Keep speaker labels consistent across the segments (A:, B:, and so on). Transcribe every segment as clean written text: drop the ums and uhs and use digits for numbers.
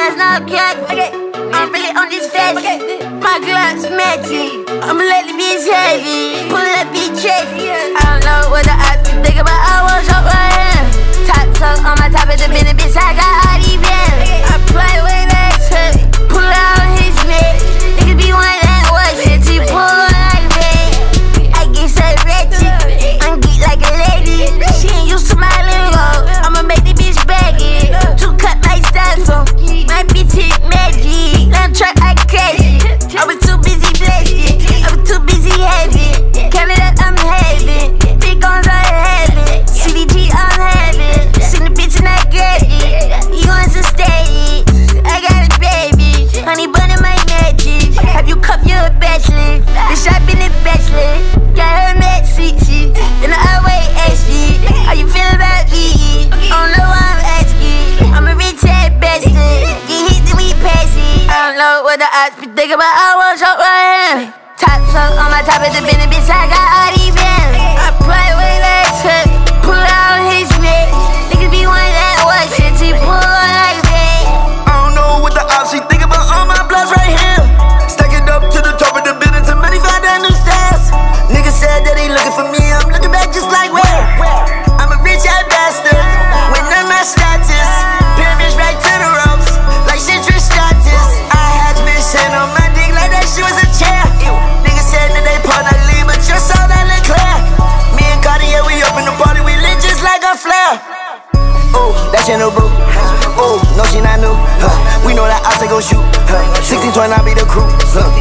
A: that's not cat. I'm really on this fast. My gloves matching. I'ma let the bitch heavy. Pull that bitch heavy. I don't know what the odds be thinking, but I was up right here. Top tuck on my top of the minute, bitch. I got all these bands. I play with that tuck. Pull out his neck. Niggas be one that was shit. He pull like me. I get so ratchet. I'm geek like a lady. She ain't used to my lingo. I'ma make the bitch baggy. Two cut my style, my bitch hit magic. Now truck I catch it. I was too busy blessed. I was too busy having. Canada I'm having. Big guns I have it. CDG I'm having. Seen the bitch and I get it. You want to stay? I got a baby. Honey bun in my magic. Have you cup you a bachelor? Bitch I been a bachelor. Got her mad CC. In the highway SG. How you feel about me? I don't know why I'm asking. I'm a rich ass bastard. Get hit then we pass it. I don't know what the odds be thinking, but I was up right here. Top tuck on my top of the bin, bitch, I got all these bands. I play with that tuck, pull out his neck. Niggas be one that was shit, he pull like that.
B: I don't know what the odds she thinking, but all my bloods right here. Stack it up to the top of the building to find that new stairs. Niggas said that they looking for me, I'm looking back just like where? I'm a rich ass bastard, with none of my status. Pyramids right to the ropes, like citrus status. I had been sitting on my dick like that shit was a chair. Niggas said that they part I leave, but just saw that look clear. Me and Cartier, we open the party, we lit just like a flare. Oh, that shit no boo. Oh, no, she not new. We know that I say go shoot. 16, 20, I be the crew.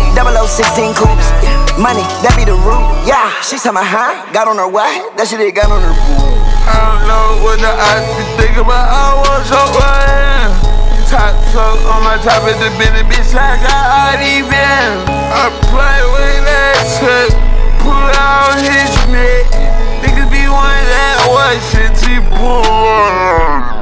B: 0016 coops. Money, that be the root. Yeah, she said my got on her what? That shit they got on her boo.
C: I don't know what the odds be thinking, but I was up right here. Top tuck on my top of the bin, bitch, I got all these bands. I play with that tuck, pull out his neck. Niggas be one that was shit, he pull.